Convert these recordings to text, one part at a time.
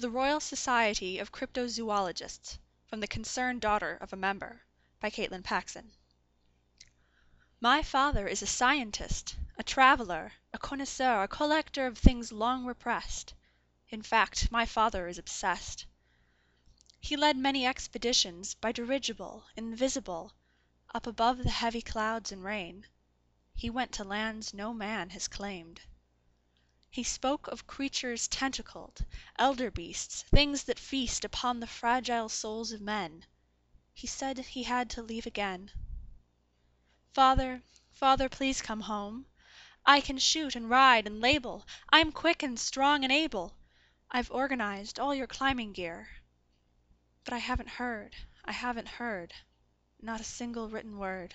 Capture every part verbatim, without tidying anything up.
To the Royal Society of Cryptozoologists, from the concerned daughter of a member, by Caitlin Paxson. My father is a scientist, a traveler, a connoisseur, a collector of things long repressed. In fact, my father is obsessed. He led many expeditions by dirigible, invisible, up above the heavy clouds and rain. He went to lands no man has claimed. He spoke of creatures tentacled, elder beasts, things that feast upon the fragile souls of men. He said he had to leave again. Father, father, please come home. I can shoot and ride and label. I'm quick and strong and able. I've organized all your climbing gear. But I haven't heard, I haven't heard, not a single written word.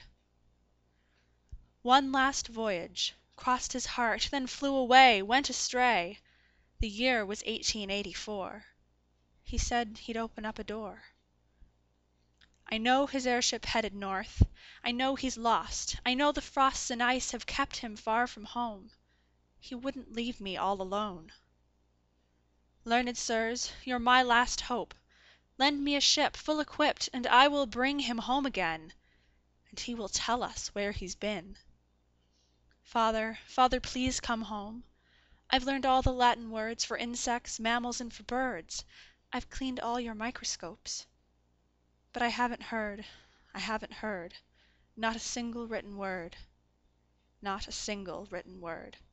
One last voyage crossed his heart, then flew away, went astray. The year was eighteen eighty-four. He said he'd open up a door. I know his airship headed north. I know he's lost. I know the frosts and ice have kept him far from home. He wouldn't leave me all alone. Learned sirs, you're my last hope. Lend me a ship full equipped, and I will bring him home again, and he will tell us where he's been. Father, father, please come home. I've learned all the Latin words for insects, mammals, and for birds. I've cleaned all your microscopes. But I haven't heard, I haven't heard, not a single written word, not a single written word.